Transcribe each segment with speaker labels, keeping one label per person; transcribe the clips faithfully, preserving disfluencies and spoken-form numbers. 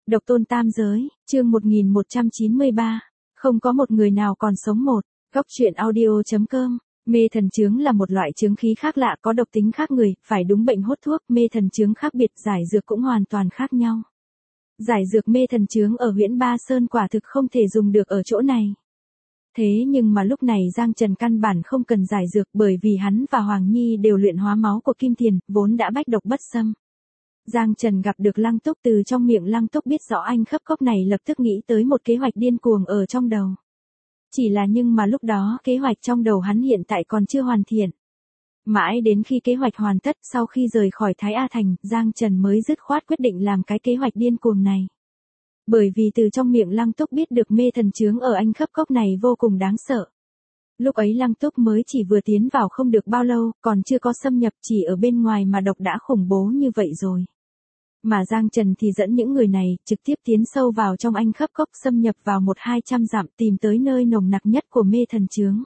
Speaker 1: Độc tôn tam giới, chương một nghìn một trăm chín mươi ba. Không có một người nào còn sống một. Góc truyện audio chấm com. Mê thần chướng là một loại chướng khí khác lạ có độc tính khác người, phải đúng bệnh hốt thuốc. Mê thần chướng khác biệt, giải dược cũng hoàn toàn khác nhau. Giải dược mê thần chướng ở Huyễn Ba Sơn quả thực không thể dùng được ở chỗ này. Thế nhưng mà lúc này Giang Trần căn bản không cần giải dược, bởi vì hắn và Hoàng Nhi đều luyện hóa máu của Kim Tiền, vốn đã bách độc bất xâm. Giang Trần gặp được Lăng Túc, từ trong miệng Lăng Túc biết rõ anh khấp cốc này, lập tức nghĩ tới một kế hoạch điên cuồng ở trong đầu. Chỉ là nhưng mà lúc đó kế hoạch trong đầu hắn hiện tại còn chưa hoàn thiện. Mãi đến khi kế hoạch hoàn tất, sau khi rời khỏi Thái A Thành, Giang Trần mới dứt khoát quyết định làm cái kế hoạch điên cuồng này. Bởi vì từ trong miệng Lăng Túc biết được mê thần chướng ở anh khấp cốc này vô cùng đáng sợ. Lúc ấy Lăng Túc mới chỉ vừa tiến vào không được bao lâu, còn chưa có xâm nhập, chỉ ở bên ngoài mà độc đã khủng bố như vậy rồi. Mà Giang Trần thì dẫn những người này, trực tiếp tiến sâu vào trong anh khấp cốc, xâm nhập vào một hai trăm dặm, tìm tới nơi nồng nặc nhất của mê thần chướng.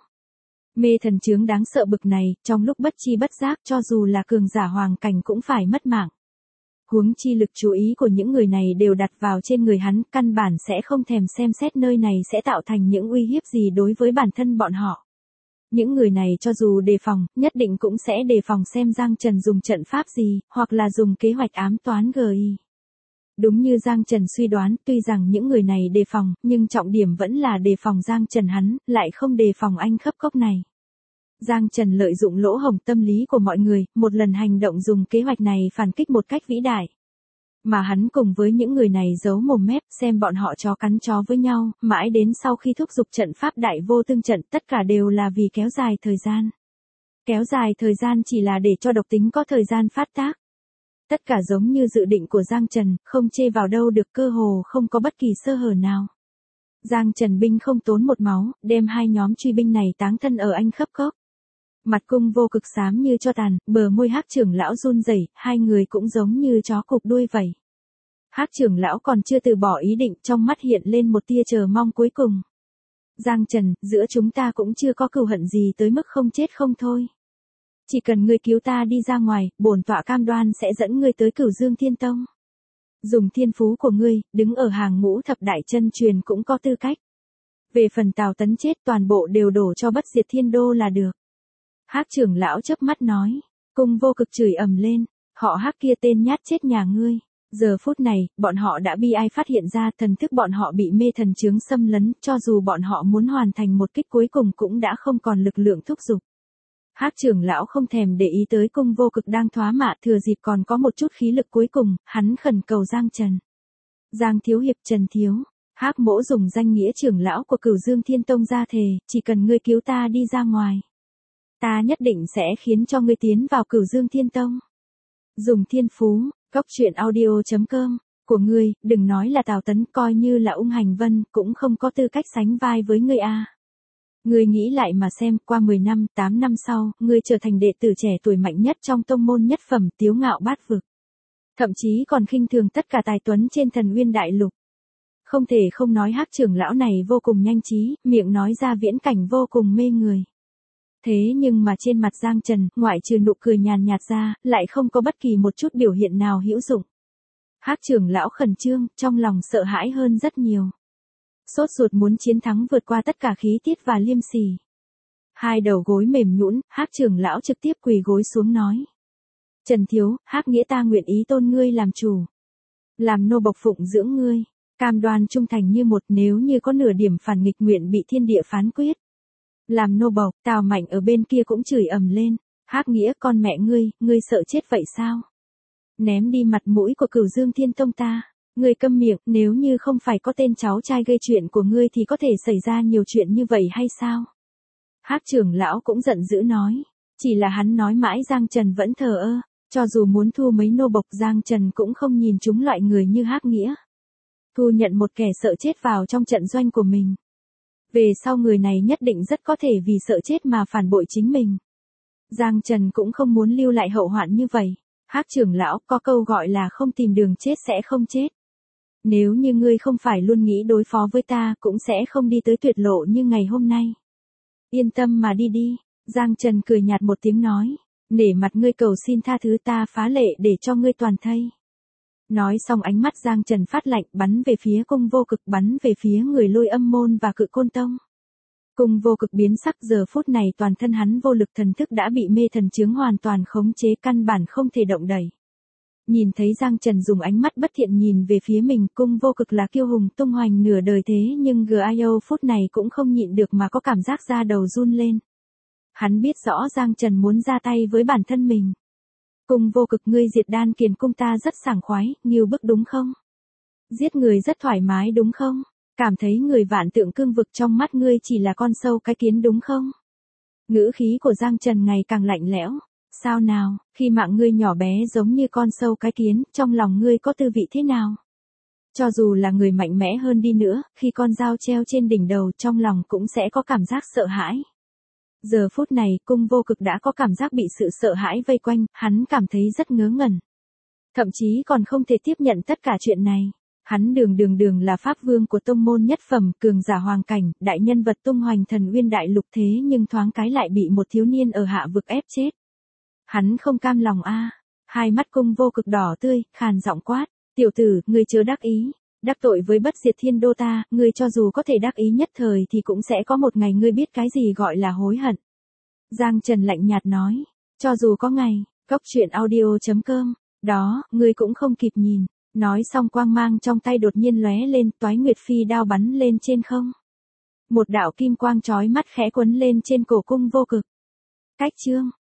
Speaker 1: Mê thần chướng đáng sợ bực này, trong lúc bất chi bất giác cho dù là cường giả hoàng cảnh cũng phải mất mạng. Huống chi lực chú ý của những người này đều đặt vào trên người hắn, căn bản sẽ không thèm xem xét nơi này sẽ tạo thành những uy hiếp gì đối với bản thân bọn họ. Những người này cho dù đề phòng, nhất định cũng sẽ đề phòng xem Giang Trần dùng trận pháp gì, hoặc là dùng kế hoạch ám toán gi i. Đúng như Giang Trần suy đoán, tuy rằng những người này đề phòng, nhưng trọng điểm vẫn là đề phòng Giang Trần hắn, lại không đề phòng anh khấp cốc này. Giang Trần lợi dụng lỗ hổng tâm lý của mọi người, một lần hành động dùng kế hoạch này phản kích một cách vĩ đại. Mà hắn cùng với những người này giấu mồm mép, xem bọn họ chó cắn chó với nhau, mãi đến sau khi thúc giục trận pháp đại vô tương trận, tất cả đều là vì kéo dài thời gian. Kéo dài thời gian chỉ là để cho độc tính có thời gian phát tác. Tất cả giống như dự định của Giang Trần, không chê vào đâu được, cơ hồ không có bất kỳ sơ hở nào. Giang Trần binh không tốn một máu, đem hai nhóm truy binh này táng thân ở anh khấp cốc. Mặt cung vô cực xám như cho tàn, bờ môi Hắc trưởng lão run rẩy, hai người cũng giống như chó cụp đuôi vẩy. Hắc trưởng lão còn chưa từ bỏ ý định, trong mắt hiện lên một tia chờ mong cuối cùng. Giang Trần, giữa chúng ta cũng chưa có cừu hận gì tới mức không chết không thôi. Chỉ cần ngươi cứu ta đi ra ngoài, bổn tọa cam đoan sẽ dẫn ngươi tới Cửu Dương Thiên Tông. Dùng thiên phú của ngươi, đứng ở hàng ngũ thập đại chân truyền cũng có tư cách. Về phần Tào Tấn chết, toàn bộ đều đổ cho Bất Diệt Thiên Đô là được. Hắc trưởng lão chớp mắt nói, cung vô cực chửi ầm lên, họ Hắc kia tên nhát chết nhà ngươi. Giờ phút này, bọn họ đã bi ai phát hiện ra thần thức bọn họ bị mê thần chướng xâm lấn, cho dù bọn họ muốn hoàn thành một kích cuối cùng cũng đã không còn lực lượng thúc giục. Hắc trưởng lão không thèm để ý tới cung vô cực đang thoá mạ, thừa dịp còn có một chút khí lực cuối cùng, hắn khẩn cầu Giang Trần. Giang thiếu hiệp, Trần thiếu, Hắc mỗ dùng danh nghĩa trưởng lão của Cửu Dương Thiên Tông ra thề, chỉ cần ngươi cứu ta đi ra ngoài, ta nhất định sẽ khiến cho ngươi tiến vào Cửu Dương Thiên Tông. Dùng thiên phú, góc truyện audio chấm com, của ngươi, đừng nói là Tào Tấn, coi như là Ung Hành Vân, cũng không có tư cách sánh vai với ngươi a. Ngươi nghĩ lại mà xem, qua mười năm, tám năm sau, ngươi trở thành đệ tử trẻ tuổi mạnh nhất trong tông môn nhất phẩm, tiếu ngạo bát vực. Thậm chí còn khinh thường tất cả tài tuấn trên Thần Uyên Đại Lục. Không thể không nói Hắc trưởng lão này vô cùng nhanh trí, miệng nói ra viễn cảnh vô cùng mê người. Thế nhưng mà trên mặt Giang Trần, ngoại trừ nụ cười nhàn nhạt ra, lại không có bất kỳ một chút biểu hiện nào hữu dụng. Hắc trưởng lão khẩn trương, trong lòng sợ hãi hơn rất nhiều. Sốt ruột muốn chiến thắng vượt qua tất cả khí tiết và liêm sỉ. Hai đầu gối mềm nhũn, Hắc trưởng lão trực tiếp quỳ gối xuống nói: Trần thiếu, Hắc nghĩa ta nguyện ý tôn ngươi làm chủ, làm nô bộc phụng dưỡng ngươi, cam đoan trung thành như một, nếu như có nửa điểm phản nghịch nguyện bị thiên địa phán quyết. Làm nô bộc, Tào Mạnh ở bên kia cũng chửi ầm lên, Hắc nghĩa con mẹ ngươi, ngươi sợ chết vậy sao? Ném đi mặt mũi của Cửu Dương Thiên Tông ta, ngươi câm miệng, nếu như không phải có tên cháu trai gây chuyện của ngươi thì có thể xảy ra nhiều chuyện như vậy hay sao? Hắc trưởng lão cũng giận dữ nói, chỉ là hắn nói mãi Giang Trần vẫn thờ ơ, cho dù muốn thu mấy nô bộc Giang Trần cũng không nhìn chúng loại người như Hắc nghĩa. Thu nhận một kẻ sợ chết vào trong trận doanh của mình. Về sau người này nhất định rất có thể vì sợ chết mà phản bội chính mình. Giang Trần cũng không muốn lưu lại hậu hoạn như vậy. Hắc trưởng lão, có câu gọi là không tìm đường chết sẽ không chết. Nếu như ngươi không phải luôn nghĩ đối phó với ta, cũng sẽ không đi tới tuyệt lộ như ngày hôm nay. Yên tâm mà đi đi. Giang Trần cười nhạt một tiếng nói, nể mặt ngươi cầu xin tha thứ, ta phá lệ để cho ngươi toàn thây. Nói xong ánh mắt Giang Trần phát lạnh, bắn về phía Cung Vô Cực, bắn về phía người Lôi Âm môn và Cự Côn tông. Cung Vô Cực biến sắc, giờ phút này toàn thân hắn vô lực, thần thức đã bị mê thần chướng hoàn toàn khống chế, căn bản không thể động đậy. Nhìn thấy Giang Trần dùng ánh mắt bất thiện nhìn về phía mình, Cung Vô Cực là kiêu hùng tung hoành nửa đời thế nhưng giê i ô phút này cũng không nhịn được mà có cảm giác da đầu run lên. Hắn biết rõ Giang Trần muốn ra tay với bản thân mình. Cung Vô Cực, ngươi diệt Đan Kiền cung ta rất sảng khoái, nghiêu bức đúng không? Giết người rất thoải mái đúng không? Cảm thấy người vạn tượng cương vực trong mắt ngươi chỉ là con sâu cái kiến đúng không? Ngữ khí của Giang Trần ngày càng lạnh lẽo. Sao nào, khi mạng ngươi nhỏ bé giống như con sâu cái kiến, trong lòng ngươi có tư vị thế nào? Cho dù là người mạnh mẽ hơn đi nữa, khi con dao treo trên đỉnh đầu trong lòng cũng sẽ có cảm giác sợ hãi. Giờ phút này, Cung Vô Cực đã có cảm giác bị sự sợ hãi vây quanh, hắn cảm thấy rất ngớ ngẩn. Thậm chí còn không thể tiếp nhận tất cả chuyện này. Hắn đường đường đường là pháp vương của tông môn nhất phẩm, cường giả hoàng cảnh, đại nhân vật tung hoành thần uyên đại lục, thế nhưng thoáng cái lại bị một thiếu niên ở hạ vực ép chết. Hắn không cam lòng a. Hai mắt Cung Vô Cực đỏ tươi, khàn giọng quát, tiểu tử, ngươi chớ đắc ý, đắc tội với bất diệt thiên đô ta, ngươi cho dù có thể đắc ý nhất thời thì cũng sẽ có một ngày ngươi biết cái gì gọi là hối hận. Giang Trần lạnh nhạt nói, cho dù có ngày, cốc truyện audio chấm com, đó, ngươi cũng không kịp nhìn. Nói xong quang mang trong tay đột nhiên lóe lên, Toái Nguyệt Phi đao bắn lên trên không. Một đạo kim quang chói mắt khẽ quấn lên trên cổ Cung Vô Cực. Cách chương